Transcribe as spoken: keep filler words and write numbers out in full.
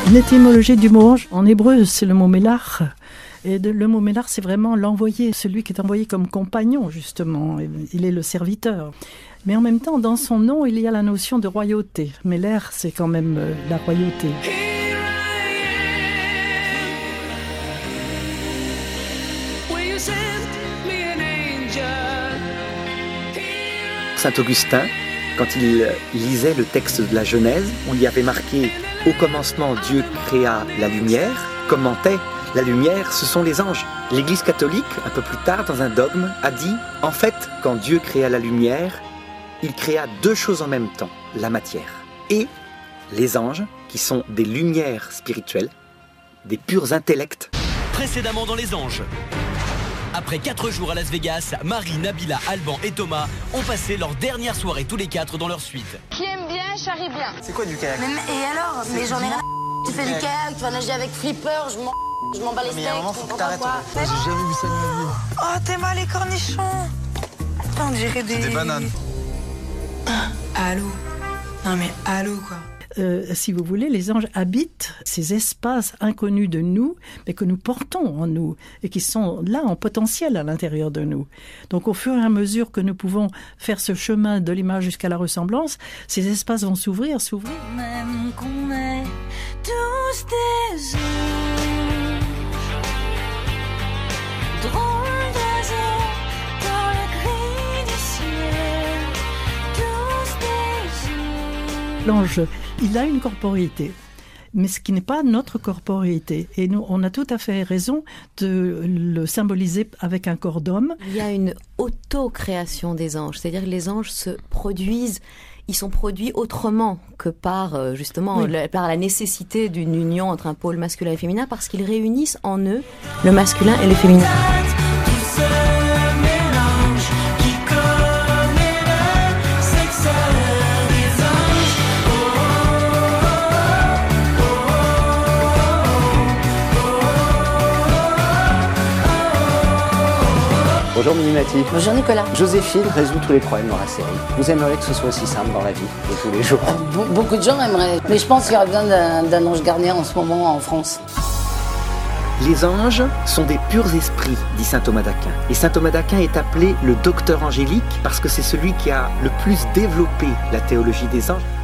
L'étymologie du mot ange, en hébreu, c'est le mot mélach. Et de, le mot mélach, c'est vraiment l'envoyé, celui qui est envoyé comme compagnon, justement. Il est le serviteur. Mais en même temps, dans son nom, il y a la notion de royauté. Mélach, c'est quand même euh, la royauté. Saint Augustin, quand il lisait le texte de la Genèse, où il y avait marqué « Au commencement, Dieu créa la lumière », commentait « La lumière, ce sont les anges ». L'Église catholique, un peu plus tard, dans un dogme, a dit « En fait, quand Dieu créa la lumière, il créa deux choses en même temps, la matière et les anges, qui sont des lumières spirituelles, des purs intellects. » Précédemment dans Les Anges. Après quatre jours à Las Vegas, Marie, Nabila, Alban et Thomas ont passé leur dernière soirée tous les quatre dans leur suite. Qui aime bien, charrie bien. C'est quoi du kayak? Mais, et alors? Mais j'en ai rien à... Tu fais du kayak, tu vas nager avec Flipper, je m'en... Je m'en bats les steaks. Mais il y a un moment, faut que t'arrêtes. Mais... J'ai jamais vu ça de ma vie. Oh, t'es mal les cornichons. On dirait des... C'est des bananes. Ah, allô? Non mais allô quoi. Euh, si vous voulez, les anges habitent ces espaces inconnus de nous, mais que nous portons en nous et qui sont là en potentiel à l'intérieur de nous. Donc au fur et à mesure que nous pouvons faire ce chemin de l'image jusqu'à la ressemblance, ces espaces vont s'ouvrir, s'ouvrir. Même qu'on est tous des anges, drôles d'oiseaux dans le gris du ciel, tous des anges. L'ange, il a une corporéité, mais ce qui n'est pas notre corporéité. Et nous, on a tout à fait raison de le symboliser avec un corps d'homme. Il y a une auto-création des anges, c'est-à-dire que les anges se produisent, ils sont produits autrement que par, justement, oui. le, par la nécessité d'une union entre un pôle masculin et féminin, parce qu'ils réunissent en eux le masculin et le féminin. Bonjour Minimati. Bonjour Nicolas. Joséphine résout tous les problèmes dans la série. Vous aimeriez que ce soit aussi simple dans la vie de tous les jours? Be- Beaucoup de gens aimeraient, mais je pense qu'il y aurait besoin d'un, d'un ange gardien en ce moment en France. Les anges sont des purs esprits, dit saint Thomas d'Aquin. Et saint Thomas d'Aquin est appelé le docteur angélique parce que c'est celui qui a le plus développé la théologie des anges.